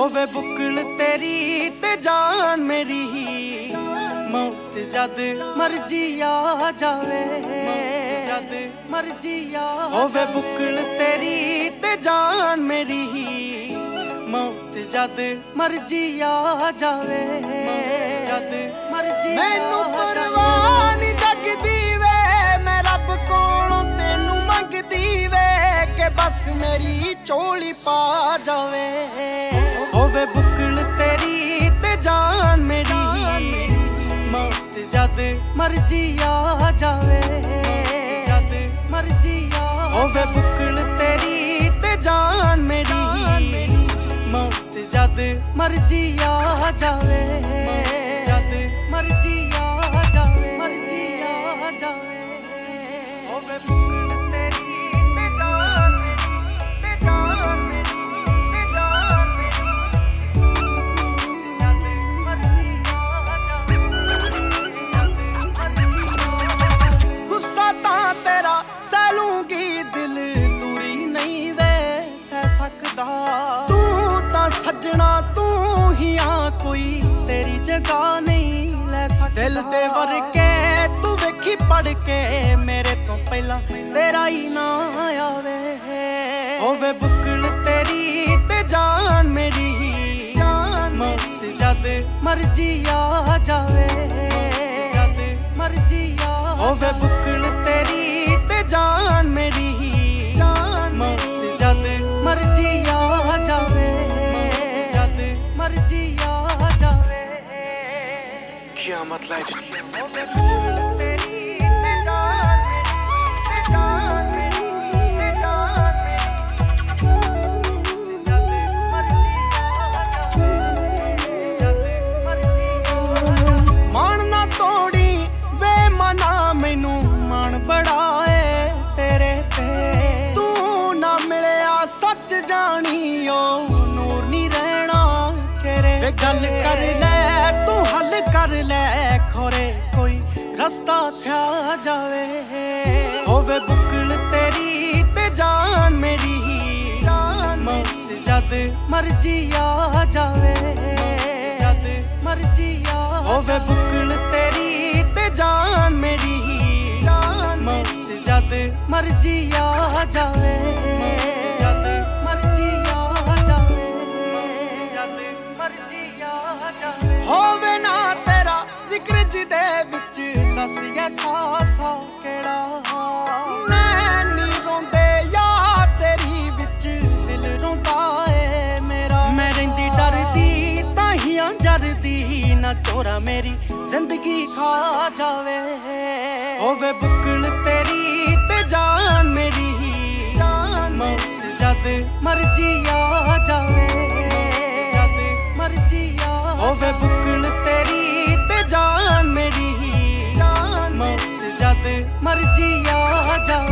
ਹੋਵੇ ਬੁੱਕਲ ਤੇਰੀ ਤੇ ਜਾਨ ਮੇਰੀ, ਮੌਤ ਜਦ ਮਰਜੀ ਆ ਜਾਵੇ, ਜਦ ਮਰਜੀ ਆ ਹੋਵੇ ਬੁੱਕਲ ਤੇਰੀ ਤੇ ਜਾਨ ਮੇਰੀ, ਮੌਤ ਜਦ ਮਰਜੀ ਆ ਜਾਵੇ, ਜਦ ਮਰਜੀ ਮੈਨੂੰ ਪਰਵਾਹ ਨੀ ਜਗਦੀ ਵੇ, ਮੈਂ ਰੱਬ ਕੋਲੋਂ ਤੈਨੂੰ ਮੰਗਦੀ ਵੇ ਕਿ ਬਸ ਮੇਰੀ ਝੋਲੀ ਪਾ ਜਾਵੇ। ਹੋਵੇ ਬੁੱਕਲ ਤੇਰੀ ਤੇ ਜਾਨ ਮੇਰੀ, ਮੌਤ ਜਦ ਮਰਜੀ ਆ ਜਾਵੇ, ਜਦ ਮਰਜੀ ਆ ਹੋਵੇ ਬੁੱਕਲ ਤੇਰੀ ਤੇ ਜਾਨ ਮੇਰੀ, ਮੌਤ ਜਦ ਮਰਜੀ ਆ ਜਾਵੇ, ਜਦ ਮਰਜੀ ਆ ਜਾਵੇ, ਮਰਜੀ ਆ ਜਾਵੇ। ਹੋਵੇ ਬੁੱਕਲ ਤੇਰੀ ਤੇ ਜਾਨ ਮੇਰੀ, ਤੇ ਜਾਨ ਮੇਰੀ, ਤੇ ਜਾਨ ਮੇਰੀ, ਜਦ ਮਰਜੀ ਆ ਜਾਵੇ, ਜਦ ਮਰਜੀ ਆ ਜਾਵੇ। ਗੁੱਸਾ ਤਾਂ ਤੇਰਾ ਸਹਿ ਲੂੰਗੀ, ਦਿਲ ਦੂਰੀ ਨਹੀਂ ਵੇ ਸਹਿ ਸਕਦਾ, ਸੱਜਣਾ ਤੂੰ ਹੀ ਆ, ਕੋਈ ਤੇਰੀ ਜਗ੍ਹਾ ਨਹੀਂ ਲੈ ਸਕਦਾ। ਦਿਲ ਦੇ ਵਰਗੇ ਤੂੰ ਵੇਖੀ ਪੜ ਕੇ ਮੇਰੇ ਤੋਂ ਪਹਿਲਾਂ ਤੇਰਾ ਹੀ ਨਾ ਆਵੇ। ਹੋਵੇ ਬੁੱਕਲ ਤੇਰੀ ਤੇ ਜਾਨ ਮੇਰੀ, ਜਾਨ ਮੌਤ ਜਦ ਮਰਜੀ ਆ ਜਾਵੇ, ਜਦ ਮਰਜੀ ਆ ਹੋਵੇ ਬੁੱਕਲ ਤੇਰੀ ਤੇ ਜਾਨ ਮੇਰੀ, ਜਾਨ ਮੌਤ ਜਦ ਮਰਜੀ ਆ ਜਾਵੇ, मर्जी आ जावे। क़यामत लाइफ मान ना तोड़ी वे मना, मैनू मान बड़ा है तेरे ते, तू ना मिलिया सच जानियो नूर नी रहना वे। गल कर ले तू हल कर ले, खोरे कोई रस्ता थया जावे। होवे बुक्कल तेरी ते जान मेरी, जान मौत जद मर्जी आ जावे, जद मर्जी आ होवे बुक्कल तेरी ते जान मेरी, जान मौत जद मर्जी आ जावे, जद मर्जी आ जावे, जद मर्जी आ जावे। होवे ना तेरा जिक्र जिदे विच दस एहसासा केड़ा, नैनी रोंदे याद तेरी विच दिल रोंदा है मेरा। मैं रहिंदी डरदी ताहियां जरदी, ना चोरा मेरी जिंदगी खा जावे। होवे बुक्कल तेरी ते जान मेरी, जान मौत जद मर्जी आ जावे, जद मर्जी आ होवे बुक्कल तेरी ते जान मेरी, जान मौत जद मर्जी आ जावे।